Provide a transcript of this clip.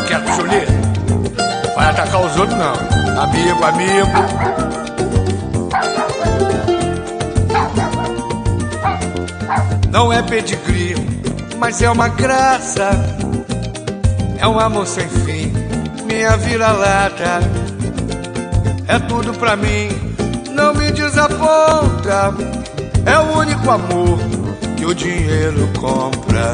quieto, Julie. Vai atacar os outros, não. Amigo, amigo. Não é pedigree, mas é uma graça. É um amor sem fim, minha vira-lata. É tudo pra mim, não me desaponta. É o único amor que o dinheiro compra.